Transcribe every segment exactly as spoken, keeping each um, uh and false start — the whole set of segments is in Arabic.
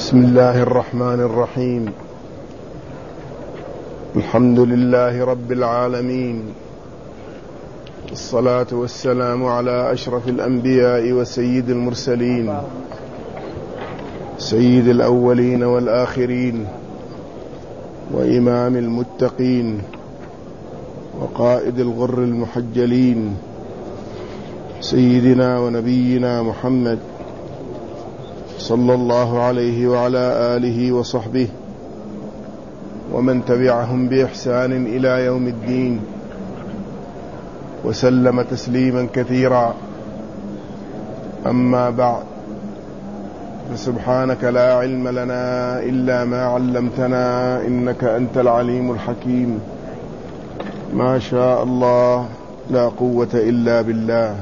بسم الله الرحمن الرحيم. الحمد لله رب العالمين، الصلاة والسلام على أشرف الأنبياء وسيد المرسلين، سيد الأولين والآخرين، وإمام المتقين، وقائد الغر المحجلين، سيدنا ونبينا محمد صلى الله عليه وعلى آله وصحبه ومن تبعهم بإحسان إلى يوم الدين، وسلم تسليما كثيرا. أما بعد، فسبحانك لا علم لنا إلا ما علمتنا إنك أنت العليم الحكيم. ما شاء الله لا قوة إلا بالله.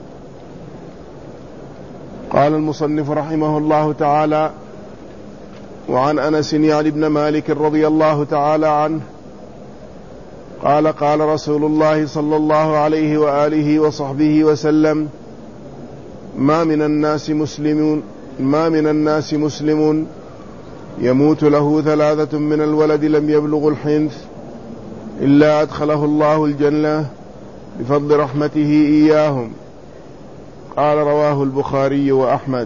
قال المصنف رحمه الله تعالى: وعن أنس يعني بن مالك رضي الله تعالى عنه قال: قال رسول الله صلى الله عليه وآله وصحبه وسلم: ما من الناس مسلم ما من الناس مسلم يموت له ثلاثة من الولد لم يبلغ الحنث إلا أدخله الله الجنة بفضل رحمته إياهم. قال: رواه البخاري وأحمد.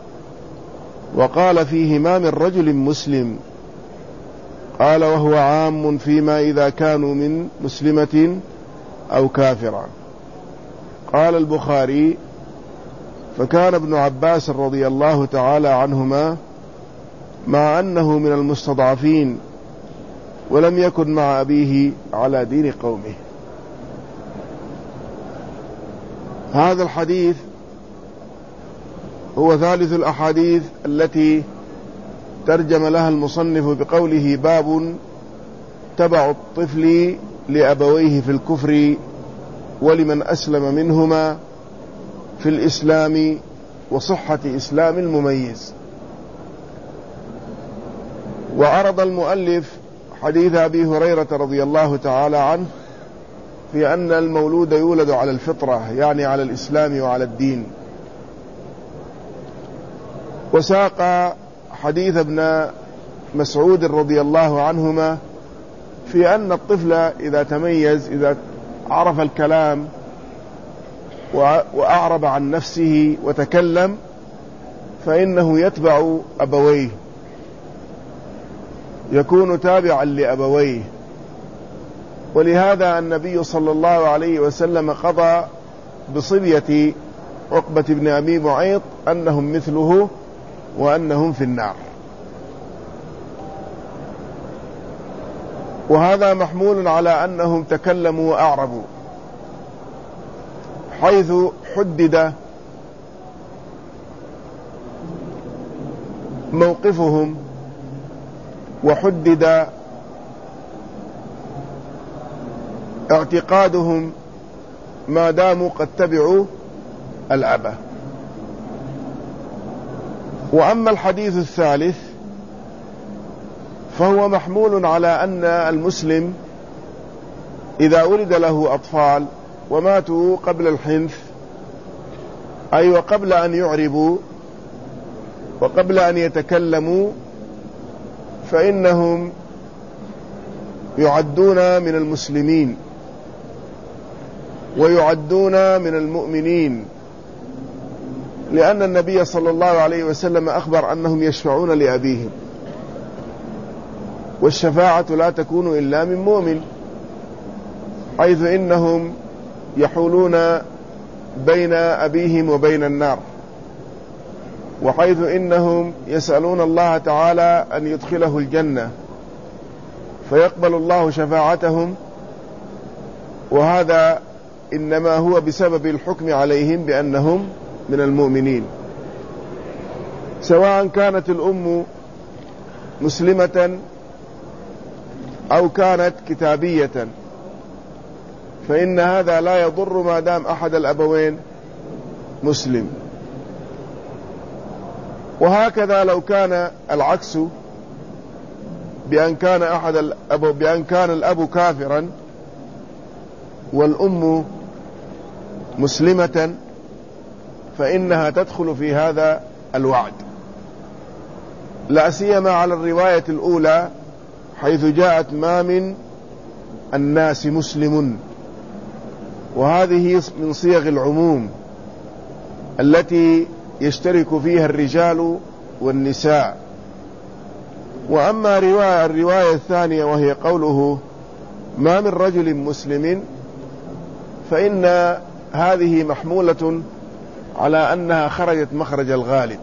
وقال فيه: ما من رجل مسلم. قال: وهو عام فيما إذا كانوا من مسلمة أو كافرة. قال البخاري: فكان ابن عباس رضي الله تعالى عنهما مع أنه من المستضعفين ولم يكن مع أبيه على دين قومه. هذا الحديث هو ثالث الأحاديث التي ترجم لها المصنف بقوله: باب تبع الطفل لأبويه في الكفر ولمن أسلم منهما في الإسلام وصحة إسلام المميز. وعرض المؤلف حديث أبي هريرة رضي الله تعالى عنه في أن المولود يولد على الفطرة، يعني على الإسلام وعلى الدين. وساق حديث ابن مسعود رضي الله عنهما في أن الطفل إذا تميز، إذا عرف الكلام وأعرب عن نفسه وتكلم، فإنه يتبع أبويه، يكون تابعا لأبويه. ولهذا النبي صلى الله عليه وسلم قضى بصبية عقبة بن أبي معيط أنهم مثله وأنهم في النار. وهذا محمول على أنهم تكلموا وأعربوا، حيث حدد موقفهم وحدد اعتقادهم ما داموا قد تبعوا الأب. وأما الحديث الثالث فهو محمول على أن المسلم إذا ولد له أطفال وماتوا قبل الحنث، أي وقبل أن يعربوا وقبل أن يتكلموا، فإنهم يعدون من المسلمين ويعدون من المؤمنين، لأن النبي صلى الله عليه وسلم أخبر أنهم يشفعون لأبيهم، والشفاعة لا تكون إلا من مؤمن، حيث إنهم يحولون بين أبيهم وبين النار، وحيث إنهم يسألون الله تعالى أن يدخله الجنة فيقبل الله شفاعتهم، وهذا إنما هو بسبب الحكم عليهم بأنهم من المؤمنين، سواء كانت الأم مسلمة أو كانت كتابية، فإن هذا لا يضر ما دام أحد الأبوين مسلم. وهكذا لو كان العكس، بأن كان أحد الأب بأن كان الأب كافرا والأم مسلمة، فإنها تدخل في هذا الوعد. لا سيما على الرواية الأولى حيث جاءت ما من الناس مسلم، وهذه من صيغ العموم التي يشترك فيها الرجال والنساء. وأما رواية الرواية الثانية وهي قوله ما من رجل مسلم، فإن هذه محمولة على أنها خرجت مخرج الغالب،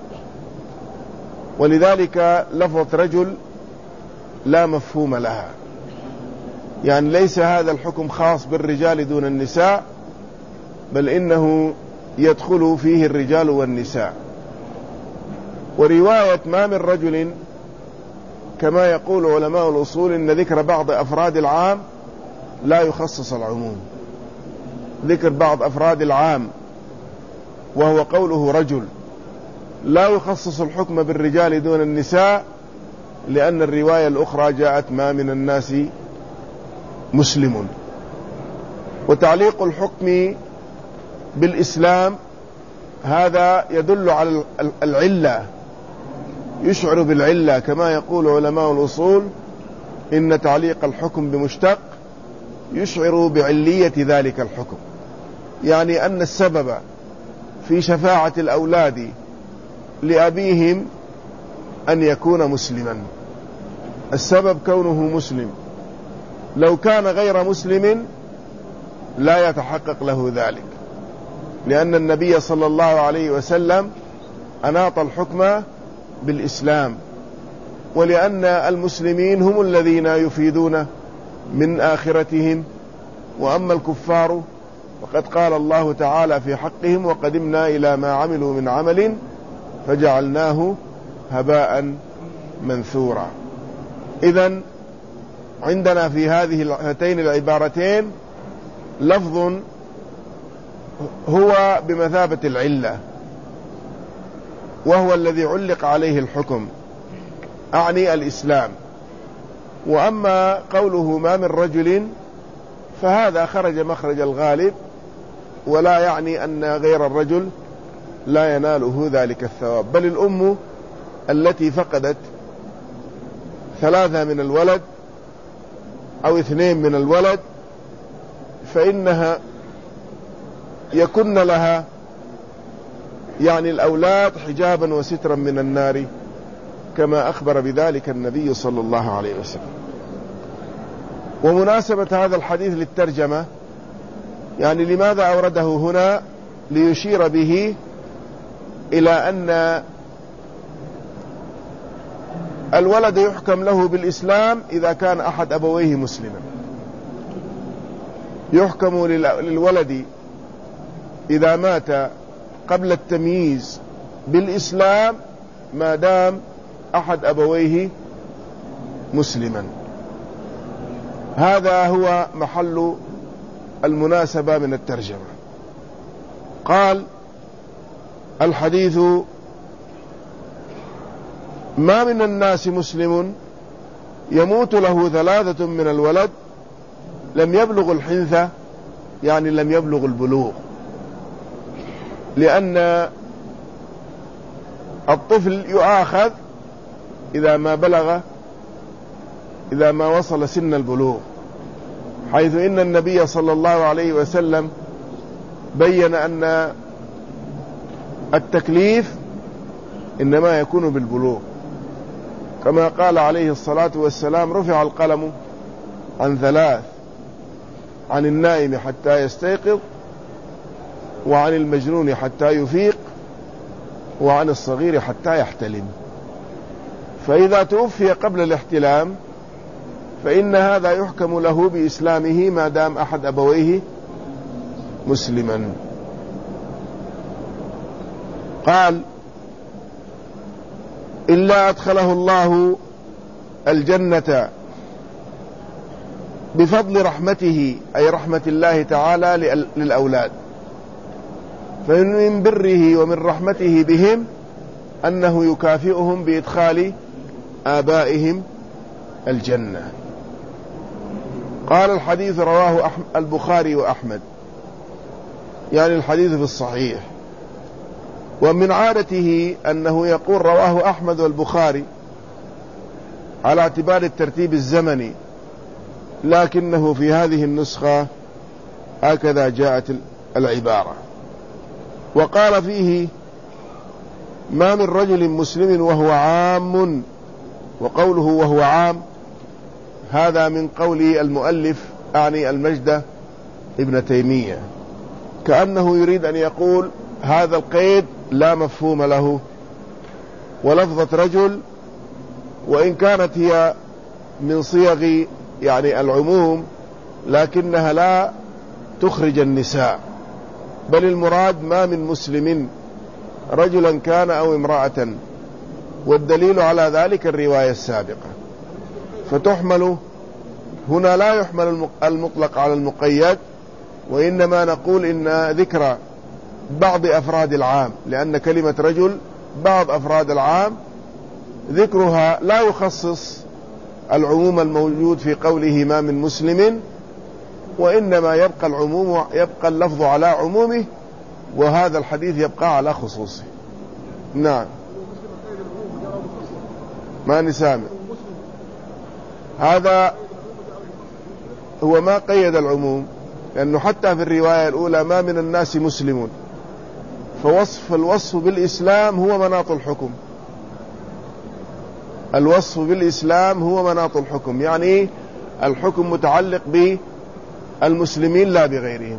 ولذلك لفظة رجل لا مفهوم لها، يعني ليس هذا الحكم خاص بالرجال دون النساء، بل إنه يدخل فيه الرجال والنساء. ورواية ما من رجل كما يقول علماء الأصول إن ذكر بعض أفراد العام لا يخصص العموم، ذكر بعض أفراد العام وهو قوله رجل لا يخصص الحكم بالرجال دون النساء، لأن الرواية الأخرى جاءت ما من الناس مسلم. وتعليق الحكم بالإسلام هذا يدل على العلة، يشعر بالعلة، كما يقول علماء الأصول إن تعليق الحكم بمشتق يشعر بعلية ذلك الحكم، يعني أن السبب في شفاعة الأولاد لأبيهم أن يكون مسلما، السبب كونه مسلم، لو كان غير مسلم لا يتحقق له ذلك، لأن النبي صلى الله عليه وسلم أناط الحكم بالإسلام، ولأن المسلمين هم الذين يفيدون من آخرتهم، وأما الكفار وقد قال الله تعالى في حقهم وقدمنا إلى ما عملوا من عمل فجعلناه هباء منثورا. إذن عندنا في هذه هاتين العبارتين لفظ هو بمثابة العلة، وهو الذي علق عليه الحكم، أعني الإسلام. وأما قوله ما من رجل فهذا خرج مخرج الغالب، ولا يعني أن غير الرجل لا يناله ذلك الثواب، بل الأم التي فقدت ثلاثة من الولد أو اثنين من الولد فإنها يكن لها يعني الأولاد حجابا وسترا من النار، كما أخبر بذلك النبي صلى الله عليه وسلم. ومناسبة هذا الحديث للترجمة، يعني لماذا أورده هنا؟ ليشير به إلى أن الولد يحكم له بالإسلام إذا كان أحد أبويه مسلما، يحكم للولد إذا مات قبل التمييز بالإسلام ما دام أحد أبويه مسلما. هذا هو محل المناسبة من الترجمة. قال الحديث ما من الناس مسلم يموت له ثلاثة من الولد لم يبلغ الحنثة، يعني لم يبلغ البلوغ، لأن الطفل يؤاخذ إذا ما بلغ إذا ما وصل سن البلوغ، حيث إن النبي صلى الله عليه وسلم بين أن التكليف إنما يكون بالبلوغ، كما قال عليه الصلاة والسلام رفع القلم عن ثلاث: عن النائم حتى يستيقظ، وعن المجنون حتى يفيق، وعن الصغير حتى يحتلم. فإذا توفي قبل الاحتلام فإن هذا يحكم له بإسلامه ما دام أحد أبويه مسلما. قال إلا أدخله الله الجنة بفضل رحمته، أي رحمة الله تعالى للأولاد، فمن بره ومن رحمته بهم أنه يكافئهم بإدخال آبائهم الجنة. قال الحديث رواه البخاري وأحمد، يعني الحديث في الصحيح. ومن عادته أنه يقول رواه أحمد والبخاري، على اعتبار الترتيب الزمني، لكنه في هذه النسخة هكذا جاءت العبارة. وقال فيه: ما من رجل مسلم وهو عام. وقوله وهو عام هذا من قول المؤلف أعني المجد ابن تيمية، كأنه يريد أن يقول هذا القيد لا مفهوم له، ولفظة رجل وإن كانت هي من صيغ يعني العموم لكنها لا تخرج النساء، بل المراد ما من مسلم رجلا كان أو امرأة، والدليل على ذلك الرواية السابقة. فتحمل هنا لا يحمل المطلق على المقيد، وإنما نقول إن ذكر بعض أفراد العام، لأن كلمة رجل بعض أفراد العام ذكرها لا يخصص العموم الموجود في قوله ما من مسلم، وإنما يبقى العموم يبقى اللفظ على عمومه، وهذا الحديث يبقى على خصوصه. نعم، ما نسامع. هذا هو ما قيد العموم، لأنه حتى في الرواية الأولى ما من الناس مسلمون، فوصف الوصف بالإسلام هو مناط الحكم. الوصف بالإسلام هو مناط الحكم، يعني الحكم متعلق بالمسلمين لا بغيرهم.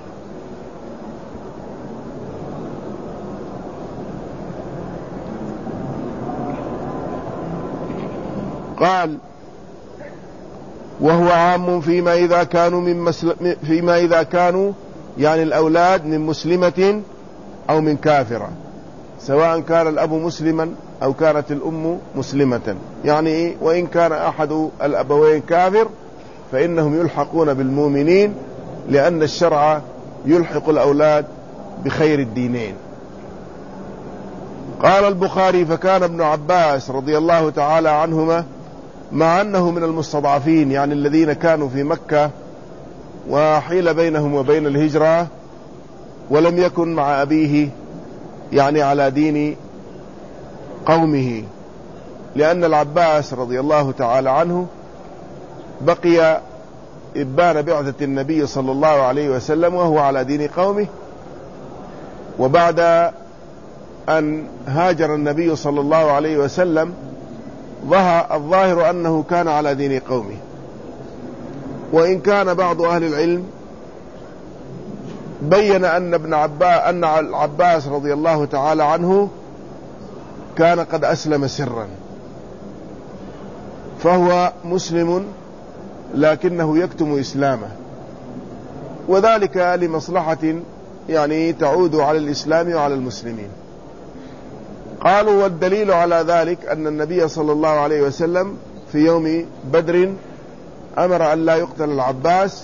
قال: وهو عام فيما إذا كانوا من مسل... فيما إذا كانوا يعني الأولاد من مسلمة أو من كافرة، سواء كان الأب مسلما أو كانت الأم مسلمة، يعني وإن كان أحد الأبوين كافر فإنهم يلحقون بالمؤمنين، لأن الشرع يلحق الأولاد بخير الدينين. قال البخاري: فكان ابن عباس رضي الله تعالى عنهما مع أنه من المستضعفين، يعني الذين كانوا في مكة وحيل بينهم وبين الهجرة، ولم يكن مع أبيه يعني على دين قومه، لأن العباس رضي الله تعالى عنه بقي إبان بعثة النبي صلى الله عليه وسلم وهو على دين قومه، وبعد أن هاجر النبي صلى الله عليه وسلم الظاهر أنه كان على دين قومه، وإن كان بعض أهل العلم بين أن ابن عباس أن العباس رضي الله تعالى عنه كان قد أسلم سرا، فهو مسلم لكنه يكتم إسلامه، وذلك لمصلحة يعني تعود على الإسلام وعلى المسلمين. قالوا: والدليل على ذلك أن النبي صلى الله عليه وسلم في يوم بدر أمر أن لا يقتل العباس،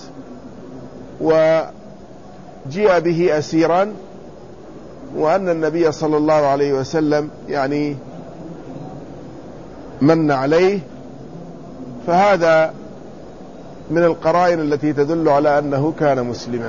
وجيء به أسيرا، وأن النبي صلى الله عليه وسلم يعني من عليه، فهذا من القرائن التي تدل على أنه كان مسلما.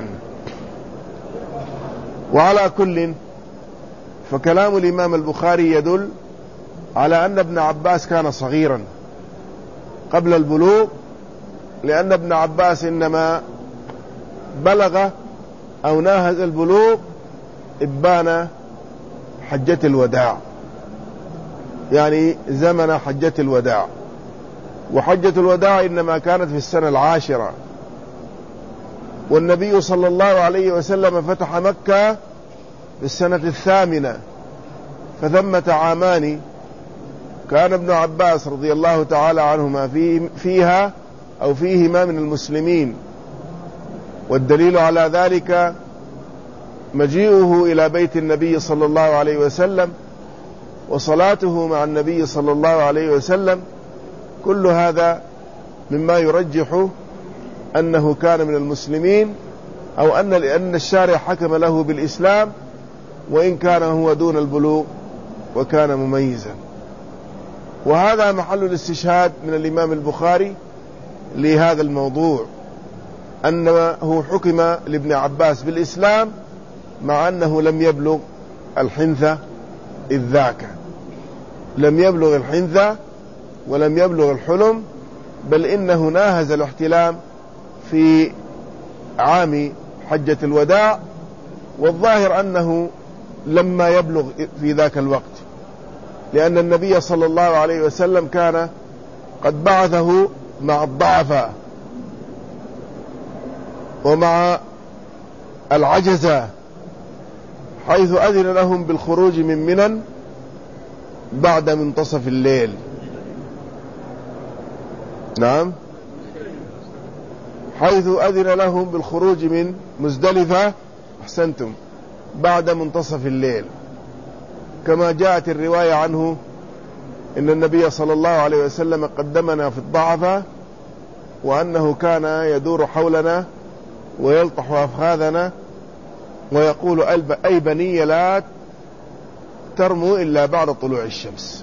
وعلى كل فكلام الإمام البخاري يدل على أن ابن عباس كان صغيرا قبل البلوغ، لأن ابن عباس إنما بلغ أو ناهز البلوغ إبان حجة الوداع، يعني زمن حجة الوداع، وحجة الوداع إنما كانت في السنة العاشرة، والنبي صلى الله عليه وسلم فتح مكة في السنة الثامنة، فثمة عامان كان ابن عباس رضي الله تعالى عنهما فيها أو فيهما من المسلمين. والدليل على ذلك مجيئه إلى بيت النبي صلى الله عليه وسلم وصلاته مع النبي صلى الله عليه وسلم، كل هذا مما يرجح أنه كان من المسلمين، أو أن لأن الشارع حكم له بالإسلام وإن كان هو دون البلوغ وكان مميزا. وهذا محل الاستشهاد من الإمام البخاري لهذا الموضوع، أنه حكم لابن عباس بالإسلام مع أنه لم يبلغ الحنثة إذ ذاك، لم يبلغ الحنثة ولم يبلغ الحلم، بل إنه ناهز الاحتلام في عام حجة الوداع، والظاهر أنه لما يبلغ في ذاك الوقت، لأن النبي صلى الله عليه وسلم كان قد بعثه مع الضعفاء ومع العجزة، حيث أذن لهم بالخروج من منى بعد منتصف الليل. نعم، حيث أذن لهم بالخروج من مزدلفة، أحسنتم، بعد منتصف الليل، كما جاءت الرواية عنه إن النبي صلى الله عليه وسلم قدمنا في الضعفة، وأنه كان يدور حولنا ويلطح أفخاذنا ويقول أي بني لا ترموا إلا بعد طلوع الشمس.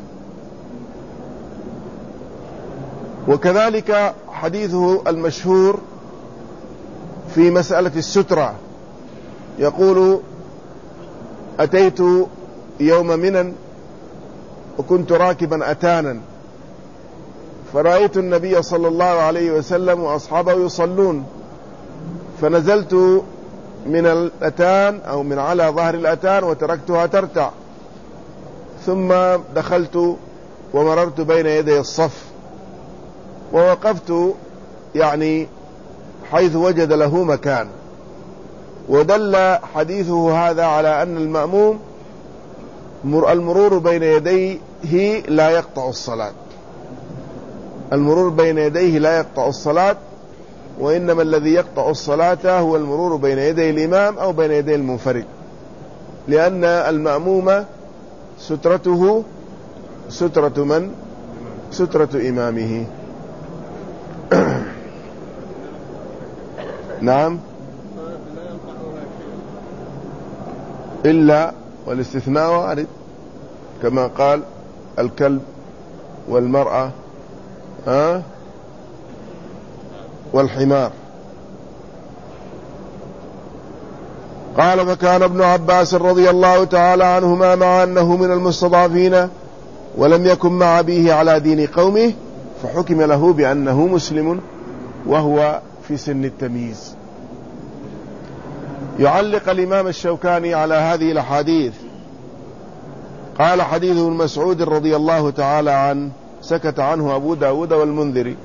وكذلك حديثه المشهور في مسألة السترة، يقول أتيت يوم منى وكنت راكبا أتانا، فرأيت النبي صلى الله عليه وسلم وأصحابه يصلون، فنزلت من الأتان أو من على ظهر الأتان وتركتها ترتع، ثم دخلت ومررت بين يدي الصف ووقفت يعني حيث وجد له مكان. ودل حديثه هذا على أن المأموم المرور بين يديه لا يقطع الصلاة، المرور بين يديه لا يقطع الصلاة، وإنما الذي يقطع الصلاة هو المرور بين يدي الإمام أو بين يدي المنفرد، لأن المأموم سترته سترة من؟ سترة إمامه. نعم، إلا والاستثناء وارد، كما قال الكلب والمرأة أه؟ والحمار. قال فكان ابن عباس رضي الله تعالى عنهما مع أنه من المستضعفين ولم يكن مع أبيه على دين قومه، فحكم له بأنه مسلم وهو في سن التمييز. يعلق الإمام الشوكاني على هذه الأحاديث، قال حديث ابن مسعود رضي الله تعالى عنه سكت عنه أبو داود والمنذري،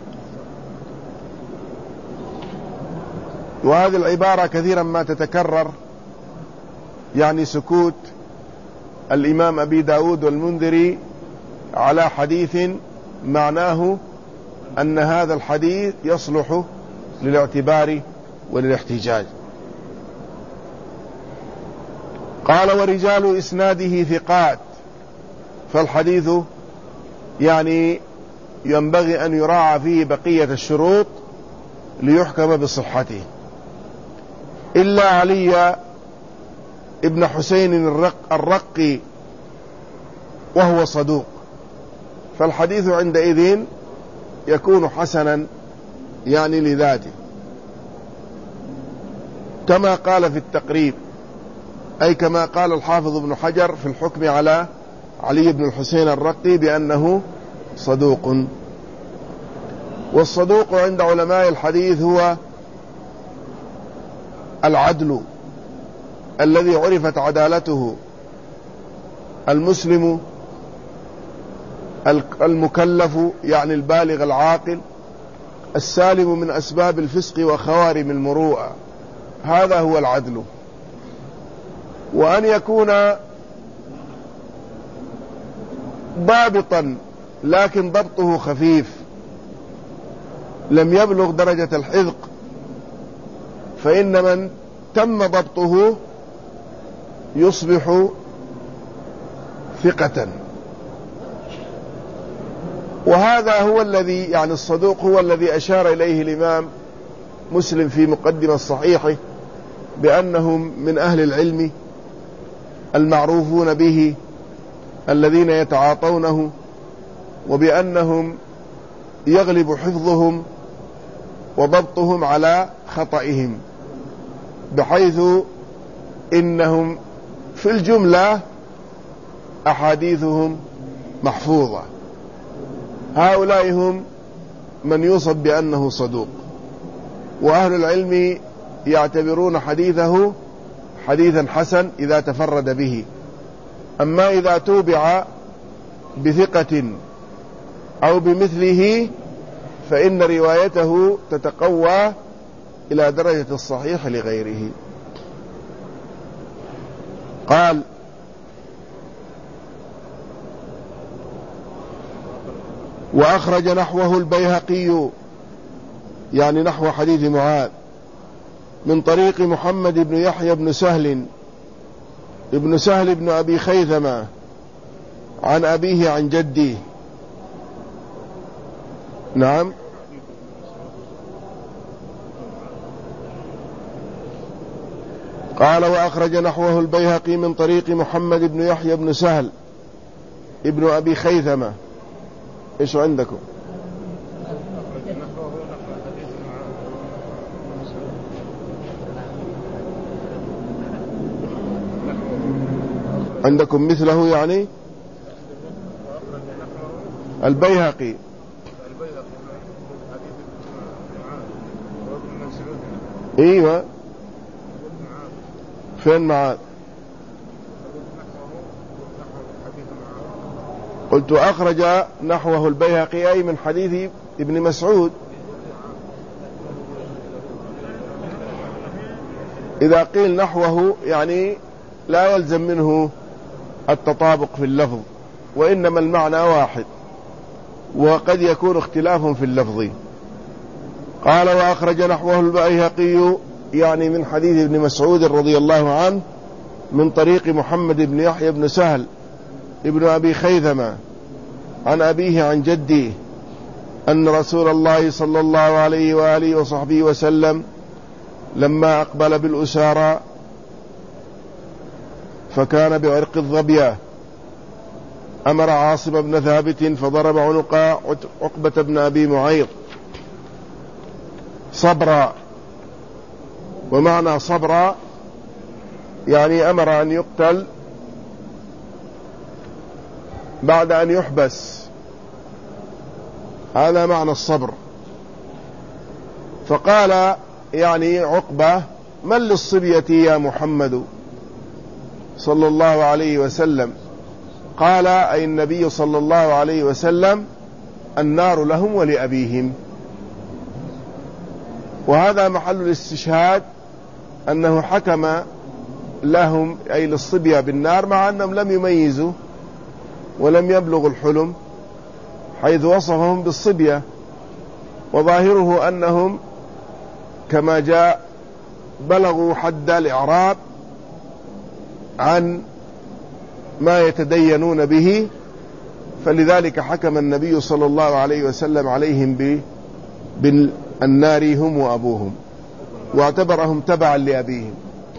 وهذه العبارة كثيرا ما تتكرر، يعني سكوت الإمام أبي داود والمنذري على حديث معناه أن هذا الحديث يصلح للاعتبار وللاحتجاج. قال ورجال إسناده ثقات، فالحديث يعني ينبغي أن يراعى فيه بقية الشروط ليحكم بصحته، إلا علي ابن حسين الرق الرقي وهو صدوق، فالحديث عندئذ يكون حسنا يعني لذاته، كما قال في التقريب، أي كما قال الحافظ ابن حجر في الحكم على علي بن الحسين الرقي بأنه صدوق. والصدوق عند علماء الحديث هو العدل الذي عرفت عدالته، المسلم المكلف يعني البالغ العاقل، السالم من أسباب الفسق وخوارم المروءة، هذا هو العدل. وأن يكون ضابطا لكن ضبطه خفيف، لم يبلغ درجة الحذق، فإن من تم ضبطه يصبح ثقة. وهذا هو الذي يعني الصدوق هو الذي أشار إليه الإمام مسلم في مقدمة صحيحه بأنهم من أهل العلم المعروفون به الذين يتعاطونه، وبأنهم يغلب حفظهم وضبطهم على خطئهم، بحيث إنهم في الجملة أحاديثهم محفوظة. هؤلاء هم من يوصف بأنه صدوق، وأهل العلم يعتبرون حديثه حديثا حسن إذا تفرد به. أما إذا توبع بثقة أو بمثله فإن روايته تتقوى إلى درجة الصحيح لغيره. قال: وأخرج نحوه البيهقي، يعني نحو حديث معاذ، من طريق محمد بن يحيى بن سهل ابن سهل بن أبي خيثمة عن أبيه عن جده. نعم. قال: وأخرج نحوه البيهقي من طريق محمد بن يحيى بن سهل ابن أبي خيثمة. إيش عندكم؟ عندكم مثله يعني البيهقي. ايوه، فين معاذ؟ قلت أخرج نحوه البيهقي أي من حديث ابن مسعود. إذا قيل نحوه يعني لا يلزم منه التطابق في اللفظ، وإنما المعنى واحد، وقد يكون اختلاف في اللفظ. قال: وأخرج نحوه البيهقي يعني من حديث ابن مسعود رضي الله عنه من طريق محمد بن يحيى بن سهل ابن أبي خيثمة عن أبيه عن جده أن رسول الله صلى الله عليه وآله وصحبه وسلم لما أقبل بالأسارى فكان بعرق الظبية أمر عاصم بن ثابت فضرب عنق عقبة بن أبي معيط صبرا. ومعنى صبرا يعني أمر أن يقتل بعد أن يحبس، هذا معنى الصبر. فقال يعني عقبة: من للصبية يا محمد صلى الله عليه وسلم؟ قال أي النبي صلى الله عليه وسلم: النار لهم ولأبيهم. وهذا محل الاستشهاد أنه حكم لهم أي للصبية بالنار، مع أنهم لم يميزوا ولم يبلغوا الحلم، حيث وصفهم بالصبية، وظاهره أنهم كما جاء بلغوا حد الإعراب عن ما يتدينون به، فلذلك حكم النبي صلى الله عليه وسلم عليهم بالنار هم وأبوهم، واعتبرهم تبعا لأبيهم.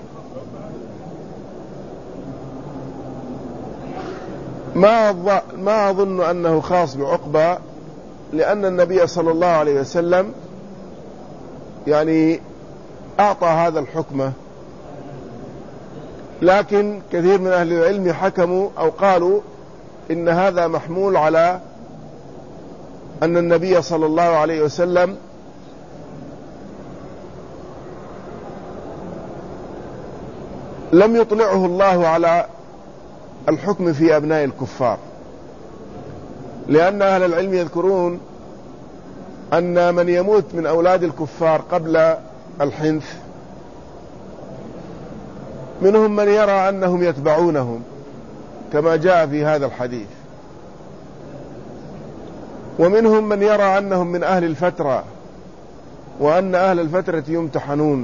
ما ما أظن أنه خاص بعقبة، لأن النبي صلى الله عليه وسلم يعني أعطى هذا الحكم، لكن كثير من أهل العلم حكموا أو قالوا إن هذا محمول على أن النبي صلى الله عليه وسلم لم يطلعه الله على الحكم في أبناء الكفار، لأن أهل العلم يذكرون أن من يموت من أولاد الكفار قبل الحنث منهم من يرى أنهم يتبعونهم كما جاء في هذا الحديث، ومنهم من يرى أنهم من أهل الفترة وأن أهل الفترة يمتحنون،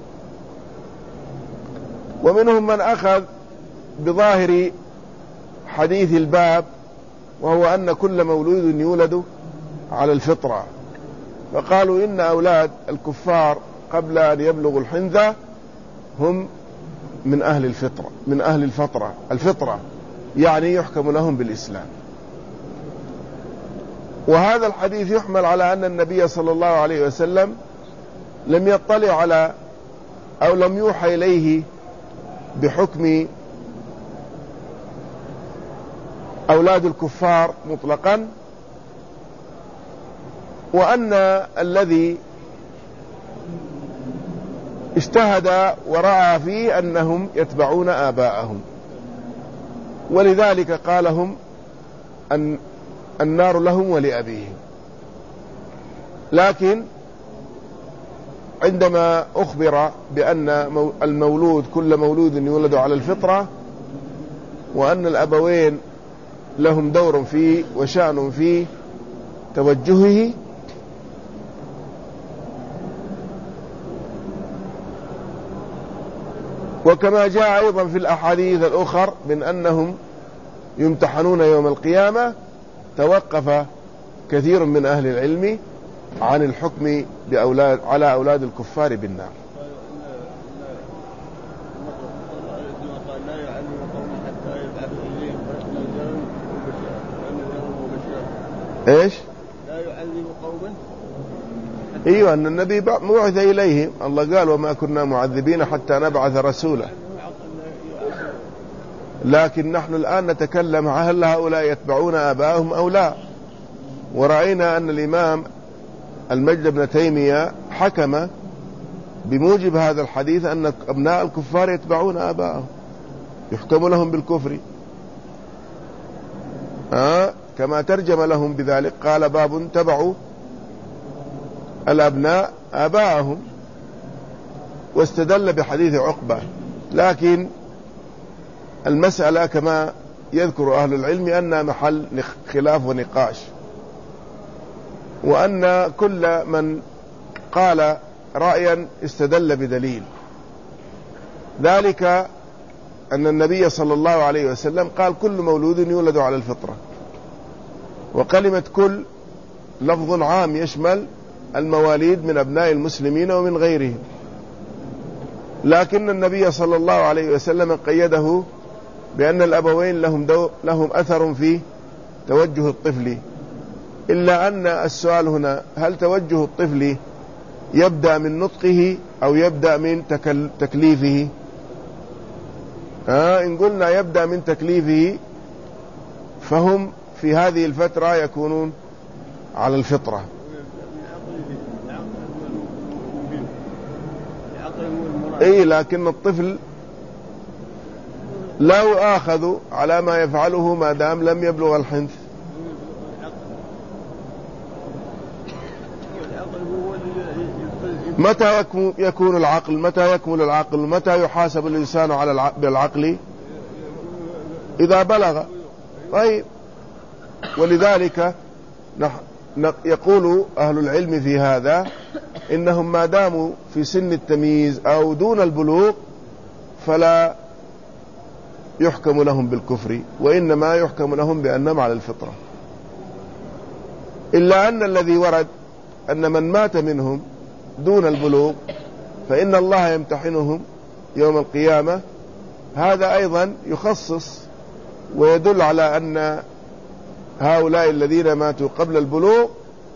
ومنهم من أخذ بظاهر حديث الباب وهو أن كل مولود يولد على الفطرة، فقالوا إن أولاد الكفار قبل أن يبلغوا الحنثى هم من أهل الفطرة من أهل الفترة الفطرة يعني يحكم لهم بالإسلام. وهذا الحديث يحمل على أن النبي صلى الله عليه وسلم لم يطلع على أو لم يوحى إليه بحكم أولاد الكفار مطلقا، وأن الذي اجتهد ورأى فيه أنهم يتبعون آباءهم، ولذلك قالهم أن النار لهم ولأبيهم. لكن عندما أخبر بأن المولود كل مولود يولد على الفطرة، وأن الأبوين لهم دور فيه وشأن في توجهه، وكما جاء أيضا في الأحاديث الأخر من أنهم يمتحنون يوم القيامة، توقف كثير من أهل العلم عن الحكم بأولاد على أولاد الكفار بالنار. ايش؟ لا يعذب قوما. ايوه، ان النبي بعث اليهم، الله قال وما كنا معذبين حتى نبعث رسولا. لكن نحن الآن نتكلم هل هؤلاء يتبعون آباءهم أو لا. ورأينا أن الإمام المجد بن تيمية حكم بموجب هذا الحديث أن أبناء الكفار يتبعون آباءهم، يحكم لهم بالكفر. آه كما ترجم لهم بذلك، قال باب تبعوا الأبناء آباءهم، واستدل بحديث عقبة. لكن المسألة كما يذكر أهل العلم أنها محل خلاف ونقاش، وأن كل من قال رأيا استدل بدليل. ذلك أن النبي صلى الله عليه وسلم قال كل مولود يولد على الفطرة، وكلمة كل لفظ عام يشمل المواليد من أبناء المسلمين ومن غيرهم، لكن النبي صلى الله عليه وسلم قيده بأن الأبوين لهم, دو لهم أثر في توجه الطفل. إلا أن السؤال هنا هل توجه الطفل يبدأ من نطقه أو يبدأ من تكليفه؟ آه إن قلنا يبدأ من تكليفه فهم في هذه الفترة يكونون على الفطرة. اي لكن الطفل لا يؤاخذ على ما يفعله ما دام لم يبلغ الحنث. متى يكون العقل؟ متى يكمل العقل؟ متى يحاسب الإنسان على بالعقل؟ إذا بلغ. طيب، ولذلك يقول أهل العلم في هذا إنهم ما داموا في سن التمييز أو دون البلوغ فلا يحكم لهم بالكفر، وإنما يحكم لهم بأنهم على الفطرة. إلا أن الذي ورد أن من مات منهم دون البلوغ فإن الله يمتحنهم يوم القيامة، هذا أيضا يخصص ويدل على أن هؤلاء الذين ماتوا قبل البلوغ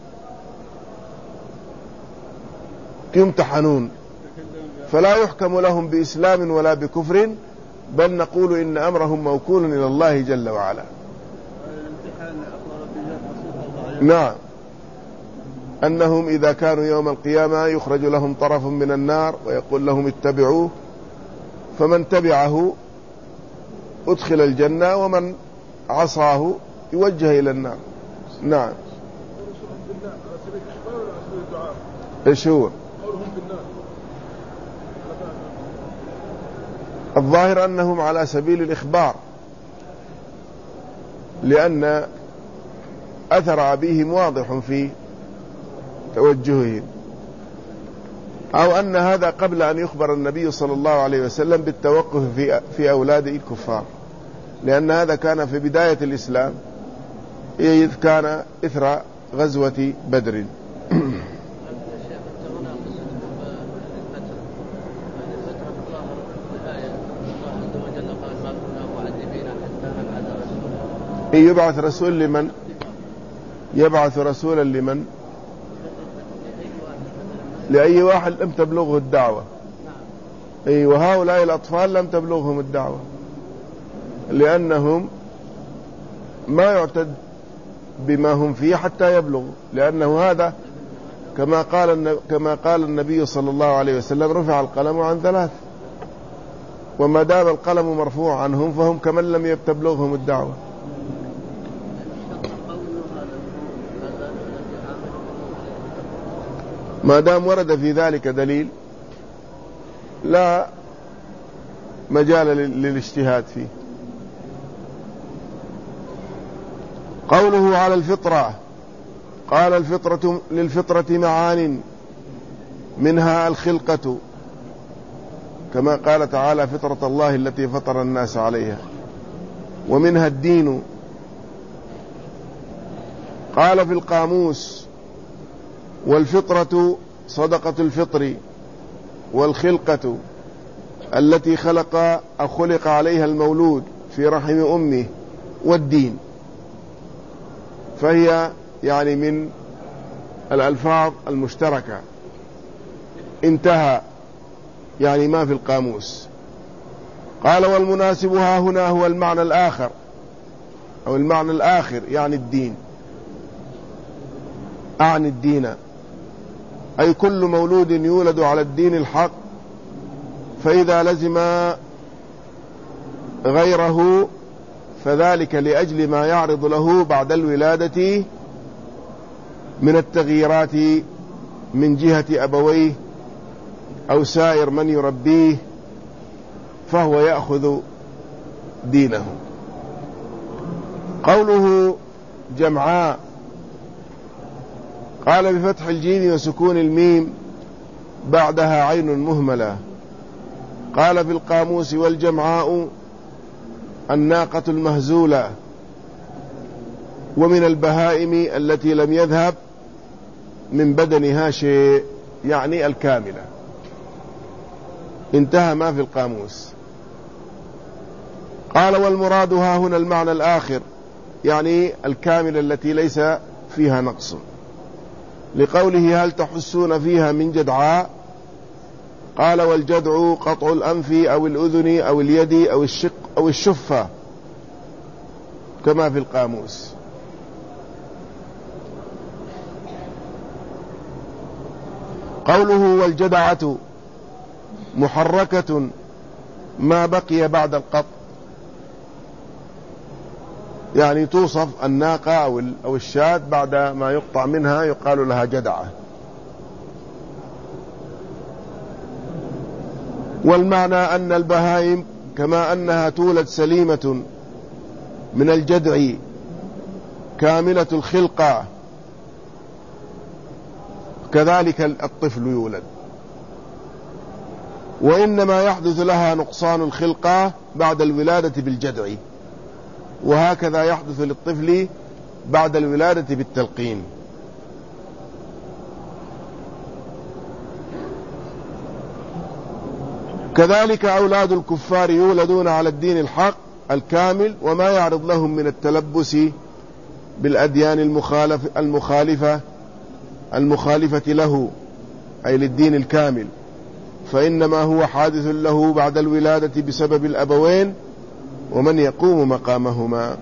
يمتحنون، فلا يحكم لهم بإسلام ولا بكفر، بل نقول إن أمرهم موكول إلى الله جل وعلا. نعم، أنهم إذا كانوا يوم القيامة يخرج لهم طرف من النار ويقول لهم اتبعوه، فمن تبعه أدخل الجنة ومن عصاه يوجه إلى النار. نعم. إيش هو؟ الظاهر أنهم على سبيل الإخبار، لأن أثر أبيهم واضح في توجههم، أو أن هذا قبل أن يخبر النبي صلى الله عليه وسلم بالتوقف في في أولاد الكفار، لأن هذا كان في بداية الإسلام، إذ كان إثر غزوة بدر. يبعث رسول لمن؟ يبعث رسولا لمن؟ لأي واحد لم تبلغه الدعوة. أي وهؤلاء الأطفال لم تبلغهم الدعوة، لأنهم ما يعتد بما هم فيه حتى يبلغوا، لأنه هذا كما قال كما قال النبي صلى الله عليه وسلم رفع القلم عن ثلاث، وما دام القلم مرفوع عنهم فهم كمن لم تبلغهم الدعوة. ما دام ورد في ذلك دليل لا مجال للاجتهاد فيه. قوله على الفطرة، قال الفطرة للفطرة معان منها الخلقة، كما قال تعالى فطرة الله التي فطر الناس عليها، ومنها الدين. قال في القاموس والفطرة صدقة الفطر، والخلقة التي خلق أو خلق عليها المولود في رحم أمه، والدين، فهي يعني من الألفاظ المشتركة. انتهى يعني ما في القاموس. قال والمناسب ها هنا هو المعنى الآخر أو المعنى الآخر، يعني الدين، أعني الدين، أي كل مولود يولد على الدين الحق، فإذا لزم غيره فذلك لأجل ما يعرض له بعد الولادة من التغييرات من جهة أبويه أو سائر من يربيه، فهو يأخذ دينه. قوله جمعاء، قال بفتح الجيم وسكون الميم بعدها عين مهملة. قال في القاموس والجمعاء الناقة المهزولة، ومن البهائم التي لم يذهب من بدنها شيء، يعني الكاملة. انتهى ما في القاموس. قال والمراد ها هنا المعنى الآخر، يعني الكاملة التي ليس فيها نقص، لقوله هل تحسون فيها من جدعاء. قال والجدع قطع الأنف أو الأذن أو اليد أو الشق أو الشفة، كما في القاموس. قوله والجدعة محركة ما بقي بعد القط، يعني توصف الناقة أو الشاة بعد ما يقطع منها يقال لها جدعة. والمعنى أن البهائم كما أنها تولد سليمة من الجدع كاملة الخلقة، كذلك الطفل يولد، وإنما يحدث لها نقصان الخلقة بعد الولادة بالجدع، وهكذا يحدث للطفل بعد الولادة بالتلقين. كذلك أولاد الكفار يولدون على الدين الحق الكامل، وما يعرض لهم من التلبس بالأديان المخالفة المخالفة المخالفة له، أي للدين الكامل، فإنما هو حادث له بعد الولادة بسبب الأبوين ومن يقوم مقامهما.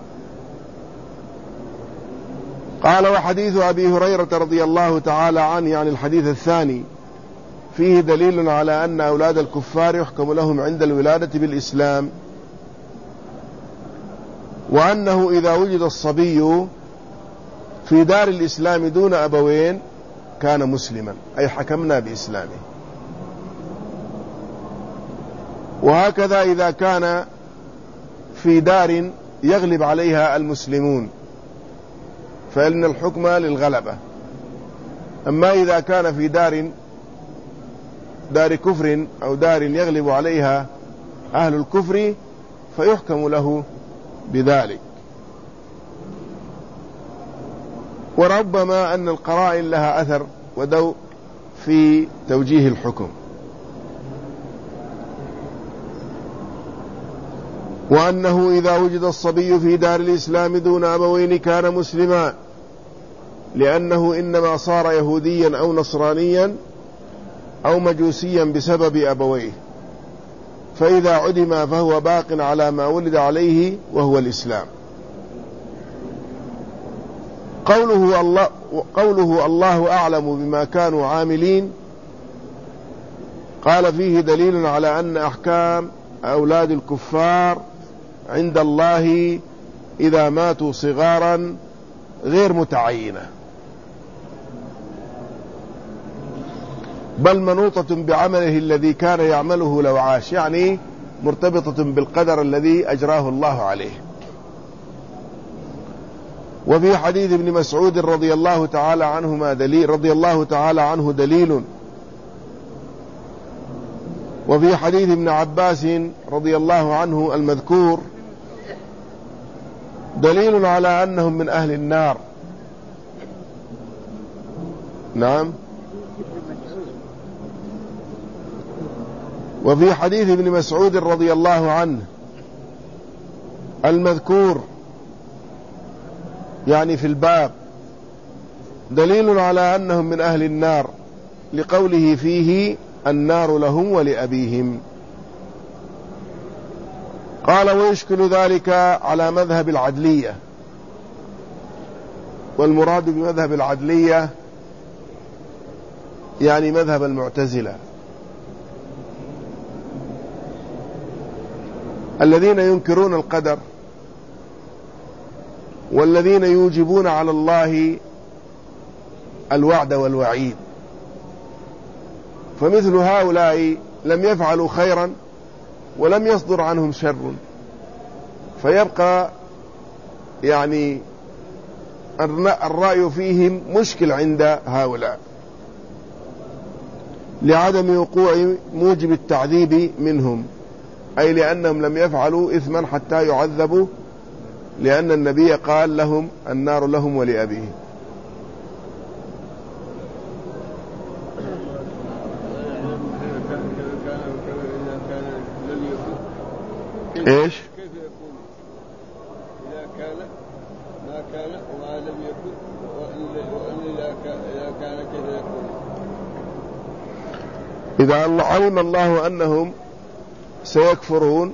قال وحديث أبي هريرة رضي الله تعالى عنه، يعني الحديث الثاني، فيه دليل على أن أولاد الكفار يحكم لهم عند الولادة بالإسلام، وأنه إذا وجد الصبي في دار الإسلام دون أبوين كان مسلما، أي حكمنا بإسلامه. وهكذا إذا كان في دار يغلب عليها المسلمون فإن الحكم للغلبة. أما إذا كان في دار دار كفر أو دار يغلب عليها أهل الكفر فيحكم له بذلك. وربما أن القرائن لها أثر ودو في توجيه الحكم. وأنه إذا وجد الصبي في دار الإسلام دون أبوين كان مسلما، لأنه إنما صار يهوديا أو نصرانيا أو مجوسيا بسبب أبويه، فإذا عدم فهو باق على ما ولد عليه وهو الإسلام. قوله الله, قوله الله أعلم بما كانوا عاملين، قال فيه دليل على أن أحكام أولاد الكفار عند الله إذا ماتوا صغارا غير متعينة، بل منوطة بعمله الذي كان يعمله لو عاش، يعني مرتبطة بالقدر الذي أجراه الله عليه. وفي حديث ابن مسعود رضي الله تعالى عنهما دليل رضي الله تعالى عنه دليل، وفي حديث ابن عباس رضي الله عنه المذكور دليل على أنهم من أهل النار. نعم. وفي حديث ابن مسعود رضي الله عنه المذكور يعني في الباب دليل على أنهم من أهل النار، لقوله فيه النار لهم ولأبيهم. قال ويشكل ذلك على مذهب العدلية، والمراد بمذهب العدلية يعني مذهب المعتزلة الذين ينكرون القدر والذين يوجبون على الله الوعد والوعيد. فمثل هؤلاء لم يفعلوا خيرا ولم يصدر عنهم شر، فيبقى يعني الرأي فيهم مشكل عند هؤلاء لعدم وقوع موجب التعذيب منهم، أي لأنهم لم يفعلوا إثما حتى يعذبوا، لأن النبي قال لهم النار لهم ولأبيهم. إيش؟ كيف يكون إذا كان ما كان وما لم يكن، وأن إذا كان كيف يكون؟ إذا علم الله أنهم سيكفرون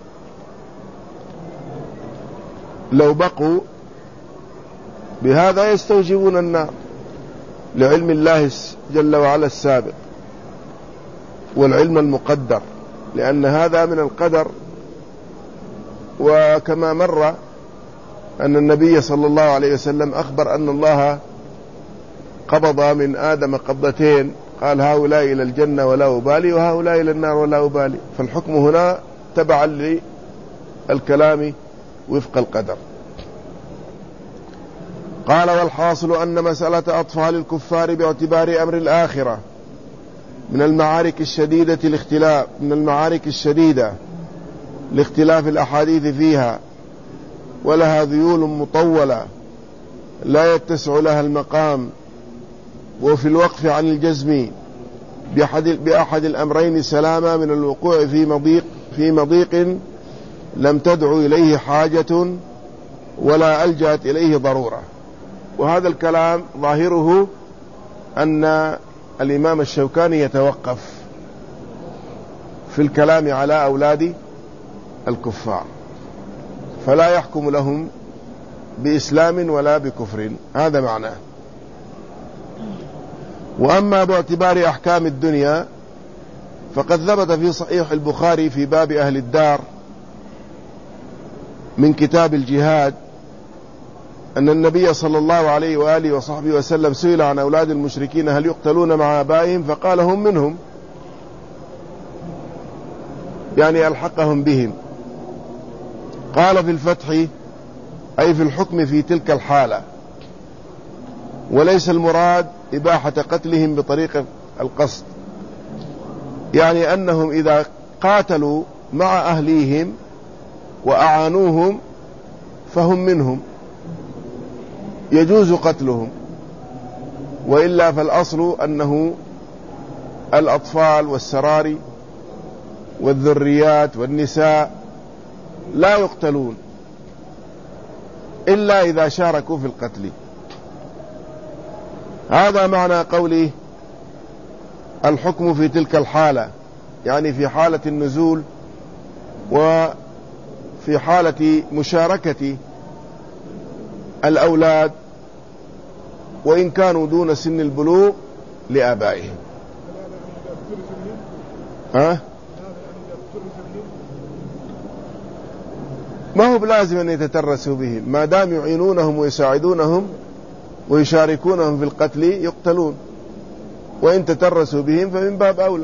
لو بقوا بهذا يستوجبون النار لعلم الله جل وعلا السابق والعلم المقدر، لأن هذا من القدر. وكما مر أن النبي صلى الله عليه وسلم أخبر أن الله قبض من آدم قبضتين، قال هؤلاء إلى الجنة ولا أبالي وهؤلاء إلى النار ولا أبالي، فالحكم هنا تبعا للكلام وفق القدر. قال والحاصل أن مسألة أطفال الكفار باعتبار أمر الآخرة من المعارك الشديدة الاختلاف من المعارك الشديدة لاختلاف الأحاديث فيها، ولها ذيول مطولة لا يتسع لها المقام، وفي الوقف عن الجزم بأحد, بأحد الأمرين سلامة من الوقوع في مضيق, في مضيق لم تدعو إليه حاجة ولا ألجأت إليه ضرورة. وهذا الكلام ظاهره أن الإمام الشوكاني يتوقف في الكلام على أولاد الكفار، فلا يحكم لهم بإسلام ولا بكفر، هذا معناه. وأما باعتبار أحكام الدنيا فقد ثبت في صحيح البخاري في باب أهل الدار من كتاب الجهاد أن النبي صلى الله عليه وآله وصحبه وسلم سئل عن أولاد المشركين هل يقتلون مع آبائهم، فقال هم منهم، يعني ألحقهم بهم. قال في الفتح أي في الحكم في تلك الحالة، وليس المراد إباحة قتلهم بطريق القصد، يعني أنهم إذا قاتلوا مع أهليهم وأعانوهم فهم منهم يجوز قتلهم، وإلا فالأصل أنه الأطفال والسراري والذريات والنساء لا يقتلون إلا إذا شاركوا في القتل. هذا معنى قوله الحكم في تلك الحالة، يعني في حالة النزول وفي حالة مشاركة الأولاد وإن كانوا دون سن البلوغ لآبائهم. ها؟ ما هو بلازم أن يتترسوا بهم، ما دام يعينونهم ويساعدونهم ويشاركونهم في القتل يقتلون، وإن تترسوا بهم فمن باب أولى.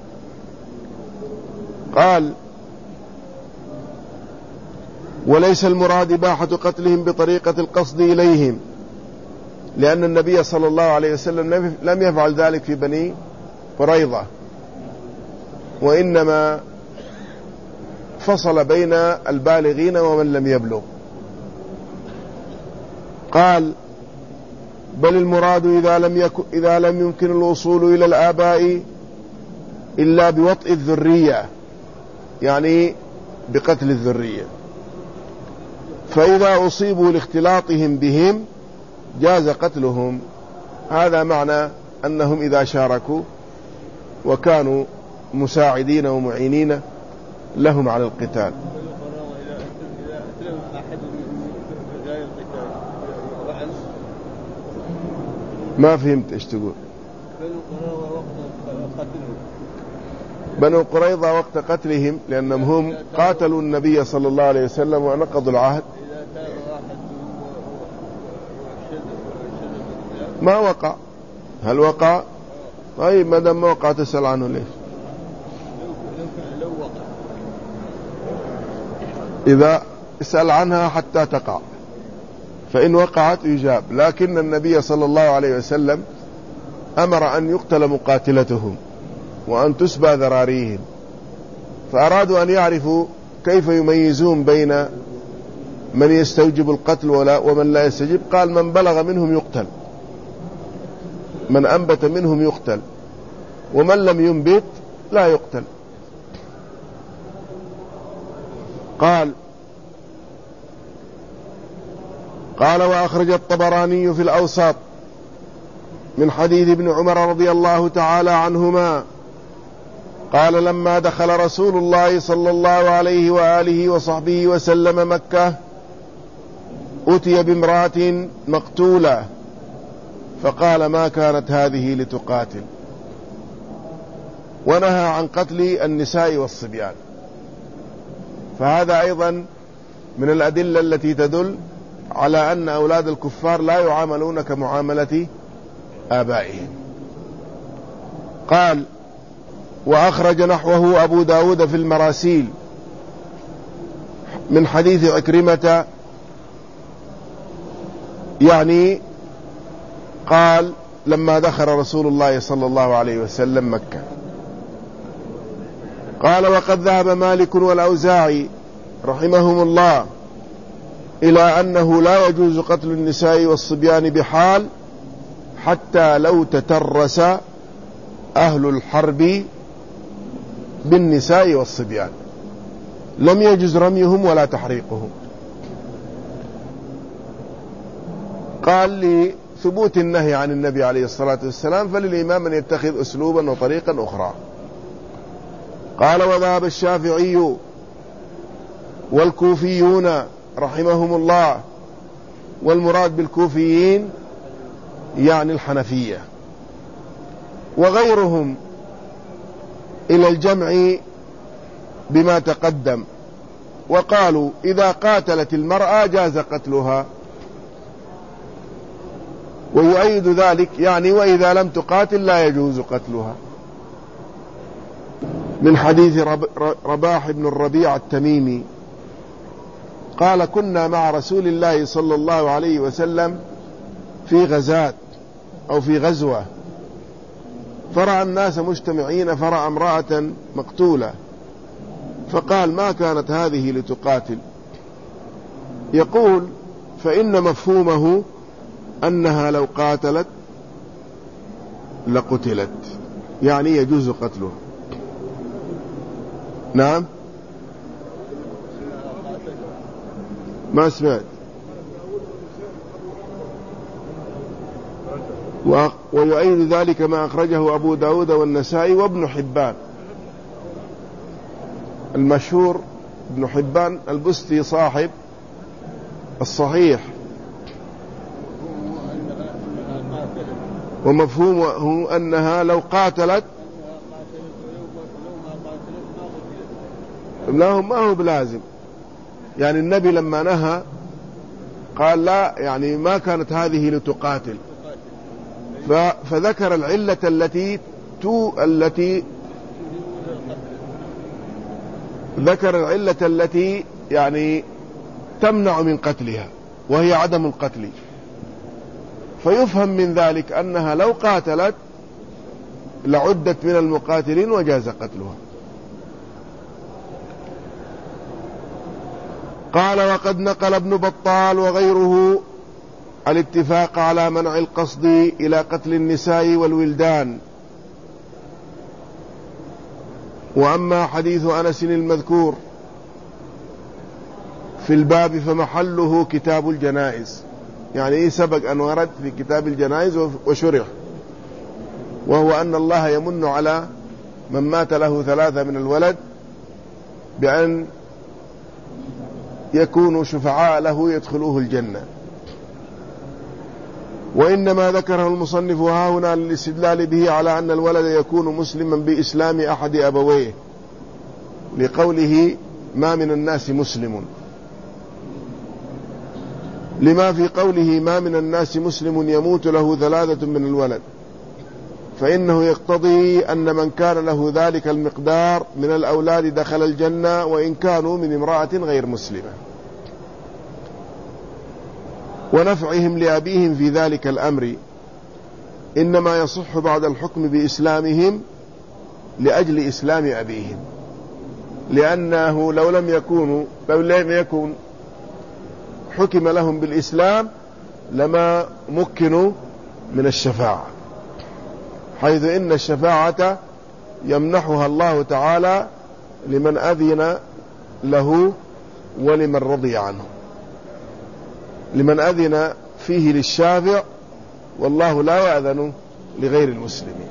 قال: وليس المراد إباحة قتلهم بطريقة القصد إليهم، لأن النبي صلى الله عليه وسلم لم يفعل ذلك في بني قريظة، وإنما فصل بين البالغين ومن لم يبلغ. قال: بل المراد إذا لم يكن إذا لم يمكن الوصول إلى الآباء إلا بوطء الذرية، يعني بقتل الذرية، فإذا أصيبوا لاختلاطهم بهم جاز قتلهم. هذا معنى أنهم إذا شاركوا وكانوا مساعدين ومعينين لهم على القتال. ما فهمت ايش تقول. بنو قريظة وقت قتلهم لأنهم هم قاتلوا النبي صلى الله عليه وسلم ونقضوا العهد. ما وقع. هل وقع؟ طيب ما دام ما وقع تسأل عنه ليش؟ إذا اسأل عنها حتى تقع، فإن وقعت يجاب. لكن النبي صلى الله عليه وسلم أمر أن يقتل مقاتلتهم وأن تسبى ذراريهم، فأرادوا أن يعرفوا كيف يميزون بين من يستوجب القتل ومن لا يستجيب. قال: من بلغ منهم يقتل، من أنبت منهم يقتل، ومن لم ينبت لا يقتل. قال قال وأخرج الطبراني في الأوساط من حديث ابن عمر رضي الله تعالى عنهما قال: لما دخل رسول الله صلى الله عليه وآله وصحبه وسلم مكة أتي بامرأة مقتولة، فقال: ما كانت هذه لتقاتل، ونهى عن قتل النساء والصبيان. فهذا أيضا من الأدلة التي تدل على أن أولاد الكفار لا يعاملون كمعاملة آبائهم. قال: وأخرج نحوه أبو داود في المراسيل من حديث عكرمة، يعني قال: لما دخل رسول الله صلى الله عليه وسلم مكة. قال: وقد ذهب مالك والأوزاعي رحمهم الله إلى أنه لا يجوز قتل النساء والصبيان بحال، حتى لو تترس أهل الحرب بالنساء والصبيان لم يجوز رميهم ولا تحريقهم. قال: لثبوت النهي عن النبي عليه الصلاة والسلام فللإمام أن يتخذ أسلوبا وطريقا أخرى. قال: وذهب الشافعي والكوفيون رحمهم الله، والمراد بالكوفيين يعني الحنفية، وغيرهم إلى الجمع بما تقدم، وقالوا: إذا قاتلت المرأة جاز قتلها، ويؤيد ذلك يعني وإذا لم تقاتل لا يجوز قتلها، من حديث رباح بن الربيع التميمي قال: كنا مع رسول الله صلى الله عليه وسلم في غزاة أو في غزوة، فرأى الناس مجتمعين، فرأى امرأة مقتولة، فقال: ما كانت هذه لتقاتل. يقول: فإن مفهومه أنها لو قاتلت لقتلت، يعني يجوز قتلها. نعم، ما سمعت. ويؤيد ذلك ما أخرجه أبو داود والنسائي وابن حبان. المشهور ابن حبان البستي صاحب الصحيح. ومفهومه أنها لو قاتلت لا ما هو بلازم، يعني النبي لما نهى قال لا، يعني ما كانت هذه لتقاتل، فذكر العلة التي تو التي ذكر العلة التي يعني تمنع من قتلها، وهي عدم القتل، فيفهم من ذلك أنها لو قاتلت لعدت من المقاتلين وجاز قتلها. قال: وقد نقل ابن بطال وغيره الاتفاق على منع القصد إلى قتل النساء والولدان. وأما حديث أنس المذكور في الباب فمحله كتاب الجنائز، يعني سبق أن ورد في كتاب الجنائز وشرح، وهو أن الله يمن على من مات له ثلاثة من الولد بأن يكونوا شفعاء له يدخلوه الجنة. وإنما ذكره المصنف ها هنا للاستدلال به على أن الولد يكون مسلما بإسلام أحد أبويه، لقوله: ما من الناس مسلم، لما في قوله: ما من الناس مسلم يموت له ثلاثة من الولد، فإنه يقتضي أن من كان له ذلك المقدار من الأولاد دخل الجنة وإن كانوا من امرأة غير مسلمة، ونفعهم لأبيهم في ذلك الأمر إنما يصح بعد الحكم بإسلامهم لأجل إسلام أبيهم، لأنه لو لم يكونوا لو لم يكن حكم لهم بالإسلام لما مكنوا من الشفاعة، حيث إن الشفاعة يمنحها الله تعالى لمن أذن له ولمن رضي عنه، لمن أذن فيه للشافع، والله لا يأذن لغير المسلمين.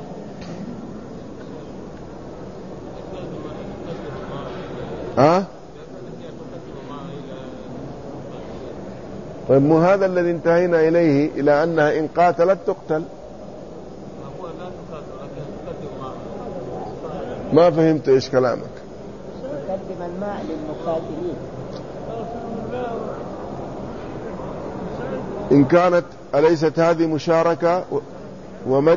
ها؟ طيب مو هذا الذي انتهينا إليه، إلى أنها إن قاتلت تقتل؟ ما فهمت إيش كلامك. يقدم الماء للمقاتلين. إن كانت أليست هذه مشاركة ومد؟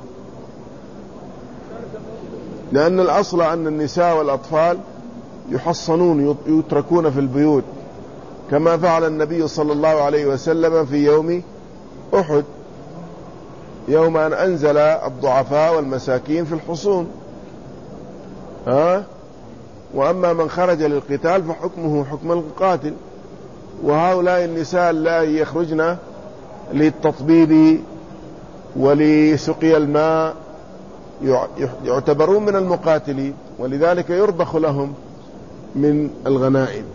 لأن الأصل أن النساء والأطفال يحصنون يتركون في البيوت، كما فعل النبي صلى الله عليه وسلم في يوم أحد، يوم أن أنزل الضعفاء والمساكين في الحصون. ها؟ وأما من خرج للقتال فحكمه حكم القاتل. وهؤلاء النساء لا يخرجن للتطبيب ولسقي الماء يعتبرون من المقاتلين، ولذلك يرضخ لهم من الغنائم.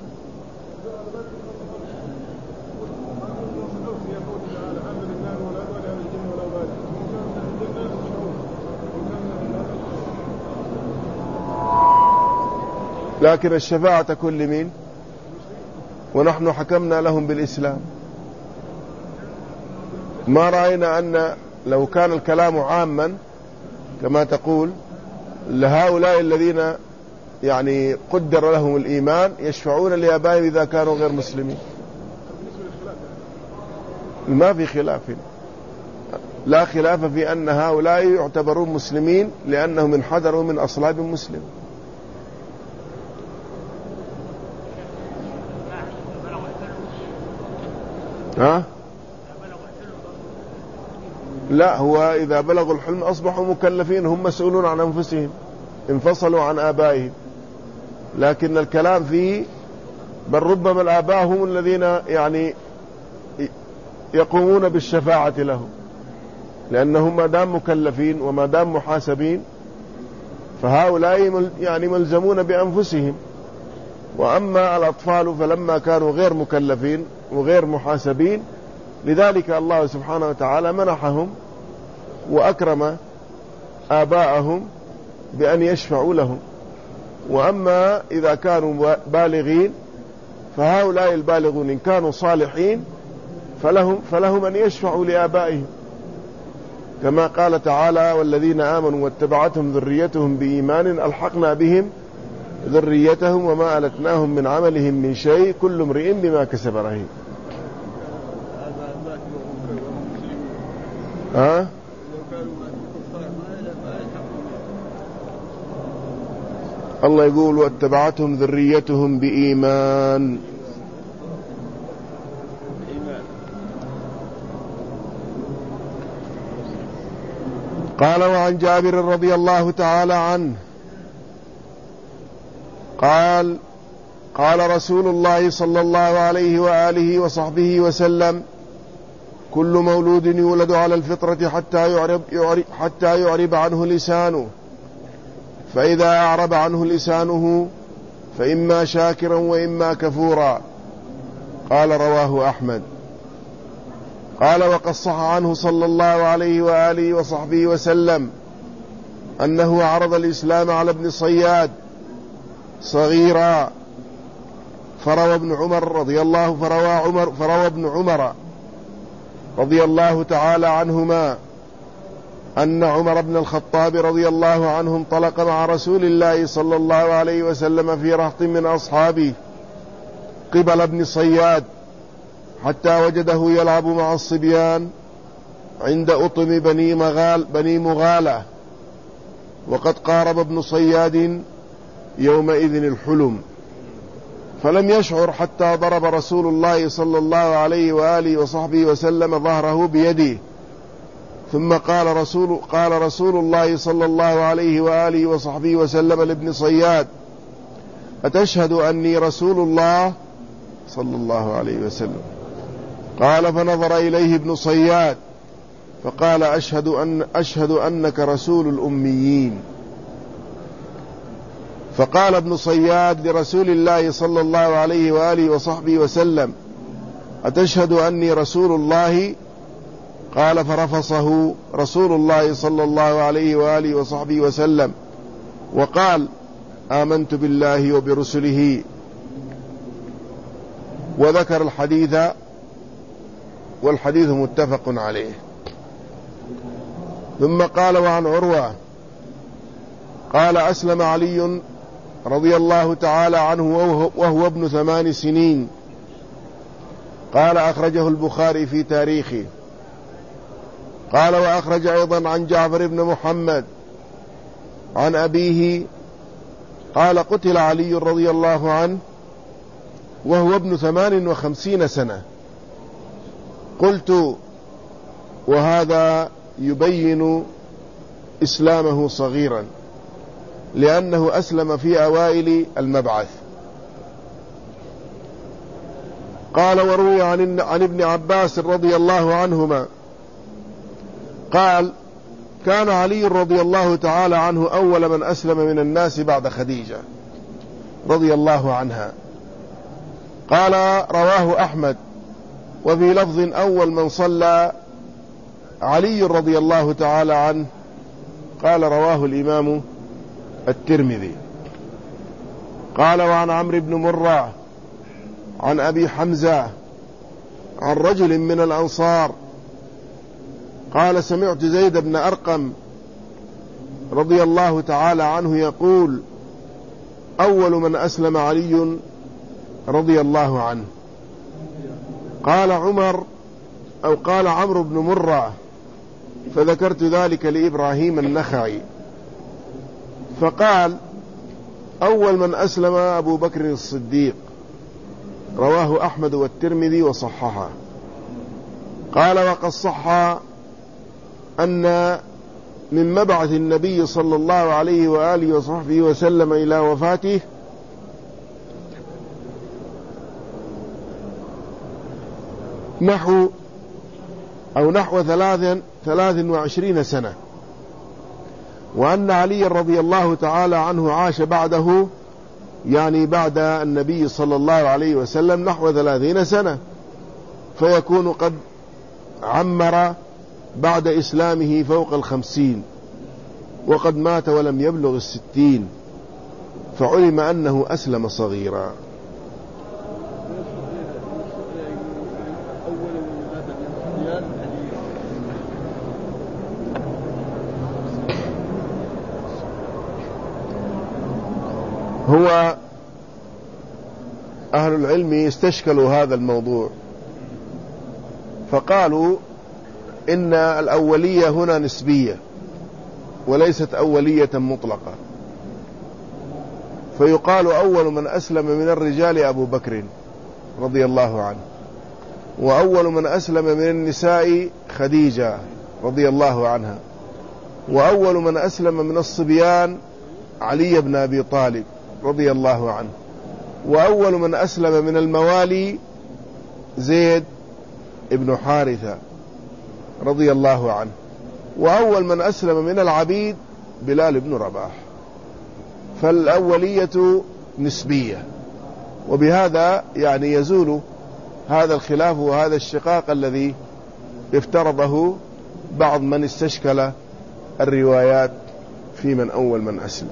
لكن الشفاعة تكون لمين؟ ونحن حكمنا لهم بالإسلام. ما رأينا أن لو كان الكلام عاما كما تقول لهؤلاء الذين يعني قدر لهم الإيمان يشفعون لآبائهم إذا كانوا غير مسلمين. ما في خلاف، لا خلاف في أن هؤلاء يعتبرون مسلمين لأنهم انحدروا من أصلاب مسلم. ها؟ لا، هو إذا بلغوا الحلم أصبحوا مكلفين، هم مسؤولون عن أنفسهم، انفصلوا عن آبائهم. لكن الكلام فيه بل ربما الآباء هم الذين يعني يقومون بالشفاعة لهم، لأنهم ما دام مكلفين وما دام محاسبين فهؤلاء يعني ملزمون بأنفسهم. وأما الأطفال فلما كانوا غير مكلفين وغير محاسبين، لذلك الله سبحانه وتعالى منحهم وأكرم آباءهم بأن يشفعوا لهم. وأما إذا كانوا بالغين فهؤلاء البالغون إن كانوا صالحين فلهم, فلهم أن يشفعوا لآبائهم. كما قال تعالى والذين آمنوا واتبعتهم ذريتهم بإيمان ألحقنا بهم ذريتهم وما ألتناهم من عملهم من شيء كل امرئ بما كسب رهين. ها؟ الله يقول واتبعتهم ذريتهم بإيمان. قال وعن جابر رضي الله تعالى عنه قال قال رسول الله صلى الله عليه وآله وصحبه وسلم كل مولود يولد على الفطرة حتى يعرب, يعرب, حتى يعرب عنه لسانه، فإذا أعرب عنه لسانه فإما شاكرا وإما كفورا. قال رواه أحمد. قال وقد صح عنه صلى الله عليه وآله وصحبه وسلم أنه عرض الإسلام على ابن صياد صغيرا، فروى ابن عمر رضي الله فروى عمر فروى ابن عمر رضي الله تعالى عنهما أن عمر بن الخطاب رضي الله عنه انطلق مع رسول الله صلى الله عليه وسلم في رهط من أصحابه قبل ابن صياد حتى وجده يلعب مع الصبيان عند أطم بني, مغال بني مغالة، وقد قارب ابن صياد يومئذ الحلم، فلم يشعر حتى ضرب رسول الله صلى الله عليه وآله وصحبه وسلم ظهره بيده، ثم قال رسول, قال رسول الله صلى الله عليه وآله وصحبه وسلم لابن صياد أتشهد أني رسول الله صلى الله عليه وسلم؟ قال فنظر إليه ابن صياد فقال أشهد, أن أشهد أنك رسول الأميين. فقال ابن صياد لرسول الله صلى الله عليه وآله وصحبه وسلم أتشهد أني رسول الله؟ قال فرفصه رسول الله صلى الله عليه وآله وصحبه وسلم وقال آمنت بالله وبرسله، وذكر الحديث، والحديث متفق عليه. ثم قال وعن عروة قال أسلم علي رضي الله تعالى عنه وهو, وهو ابن ثمان سنين. قال أخرجه البخاري في تاريخه. قال وأخرج أيضا عن جعفر بن محمد عن أبيه قال قتل علي رضي الله عنه وهو ابن ثمان وخمسين سنة. قلت وهذا يبين إسلامه صغيرا لأنه أسلم في أوائل المبعث. قال وروي عن, عن ابن عباس رضي الله عنهما قال كان علي رضي الله تعالى عنه أول من أسلم من الناس بعد خديجة رضي الله عنها. قال رواه أحمد وفي لفظ أول من صلى علي رضي الله تعالى عنه. قال رواه الإمام الترمذي. قال وعن عمرو بن مرة عن أبي حمزة عن رجل من الأنصار قال سمعت زيد بن أرقم رضي الله تعالى عنه يقول أول من أسلم علي رضي الله عنه. قال عمر أو قال عمرو بن مرة فذكرت ذلك لإبراهيم النخعي فقال أول من أسلم أبو بكر الصديق. رواه أحمد والترمذي وصححه. قال وقد صح أن من مبعث النبي صلى الله عليه وآله وصحبه وسلم إلى وفاته نحو أو نحو ثلاث ثلاث وعشرين سنة، وأن علي رضي الله تعالى عنه عاش بعده يعني بعد النبي صلى الله عليه وسلم نحو ثلاثين سنة، فيكون قد عمر بعد إسلامه فوق الخمسين، وقد مات ولم يبلغ الستين، فعلم أنه أسلم صغيرا. هو أهل العلم استشكلوا هذا الموضوع فقالوا إن الأولية هنا نسبية وليست أولية مطلقة، فيقال أول من أسلم من الرجال أبو بكر رضي الله عنه، وأول من أسلم من النساء خديجة رضي الله عنها، وأول من أسلم من الصبيان علي بن أبي طالب رضي الله عنه، وأول من أسلم من الموالي زيد ابن حارثة رضي الله عنه، وأول من أسلم من العبيد بلال بن رباح. فالأولية نسبية، وبهذا يعني يزول هذا الخلاف وهذا الشقاق الذي افترضه بعض من استشكل الروايات في من أول من أسلم.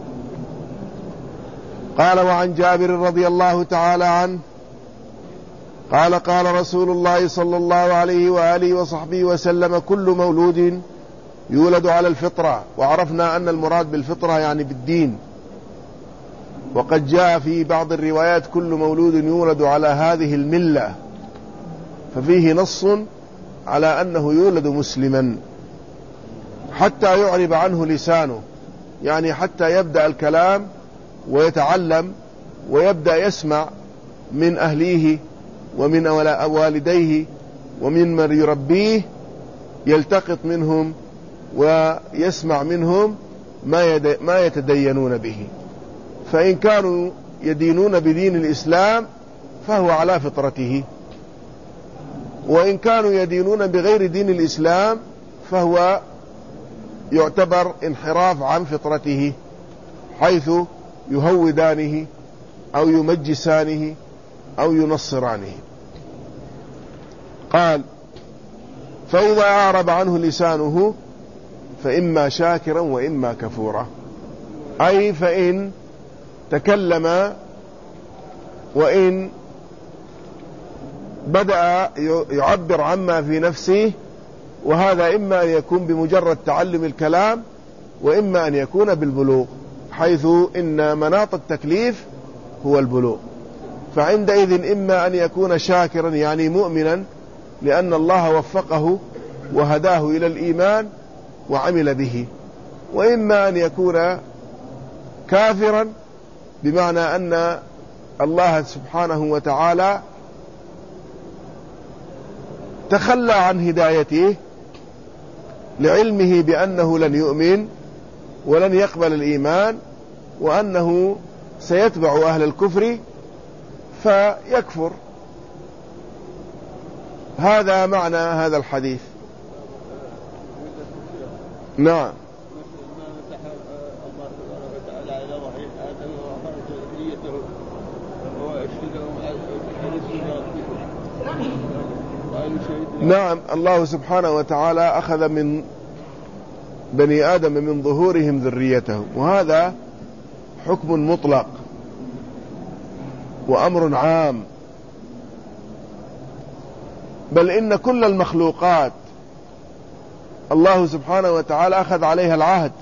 قال: وعن جابر رضي الله تعالى عنه قال: قال رسول الله صلى الله عليه وآله وصحبه وسلم: كل مولود يولد على الفطرة. وعرفنا أن المراد بالفطرة يعني بالدين، وقد جاء في بعض الروايات: كل مولود يولد على هذه الملة، ففيه نص على أنه يولد مسلما حتى يعرب عنه لسانه، يعني حتى يبدأ الكلام ويتعلم ويبدأ يسمع من أهليه ومن والديه ومن من يربيه، يلتقط منهم ويسمع منهم ما يتدينون به. فإن كانوا يدينون بدين الإسلام فهو على فطرته، وإن كانوا يدينون بغير دين الإسلام فهو يعتبر انحراف عن فطرته، حيث يهودانه أو يمجسانه أو ينصرانه. قال: فإذا أعرب عنه لسانه فإما شاكرا وإما كفورا، أي فإن تكلم وإن بدأ يعبر عما في نفسه، وهذا إما أن يكون بمجرد تعلم الكلام وإما أن يكون بالبلوغ، حيث إن مناط التكليف هو البلوغ. فعندئذ إما أن يكون شاكرا يعني مؤمنا لأن الله وفقه وهداه إلى الإيمان وعمل به، وإما أن يكون كافرا بمعنى أن الله سبحانه وتعالى تخلى عن هدايته لعلمه بأنه لن يؤمن ولن يقبل الإيمان، وأنه سيتبع أهل الكفر فيكفر. هذا معنى هذا الحديث. نعم. نعم، الله سبحانه وتعالى أخذ من بني آدم من ظهورهم ذريتهم، وهذا حكم مطلق وأمر عام، بل إن كل المخلوقات الله سبحانه وتعالى أخذ عليها العهد،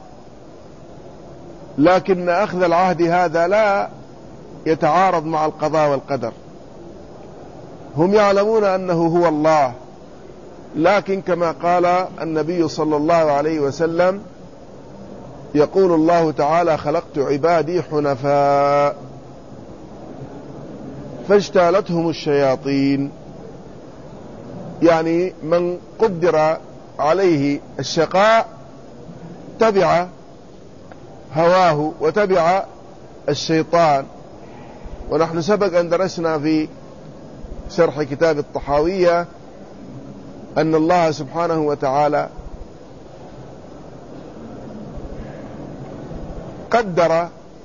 لكن أخذ العهد هذا لا يتعارض مع القضاء والقدر. هم يعلمون أنه هو الله، لكن كما قال النبي صلى الله عليه وسلم: يقول الله تعالى: خلقت عبادي حنفاء فاجتالتهم الشياطين، يعني من قدر عليه الشقاء تبع هواه وتبع الشيطان. ونحن سبق أن درسنا في شرح كتاب الطحاوية أن الله سبحانه وتعالى قدر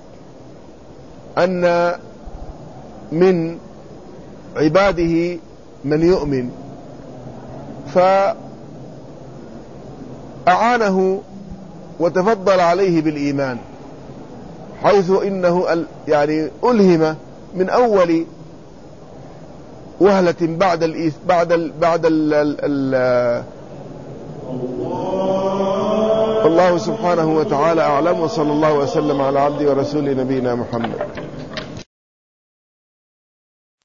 أن من عباده من يؤمن فأعانه وتفضل عليه بالإيمان، حيث إنه يعني ألهم من أول وهلة بعد ال بعد ال بعد ال ال والله سبحانه وتعالى أعلم، وصلى الله وسلم على عبده ورسوله نبينا محمد.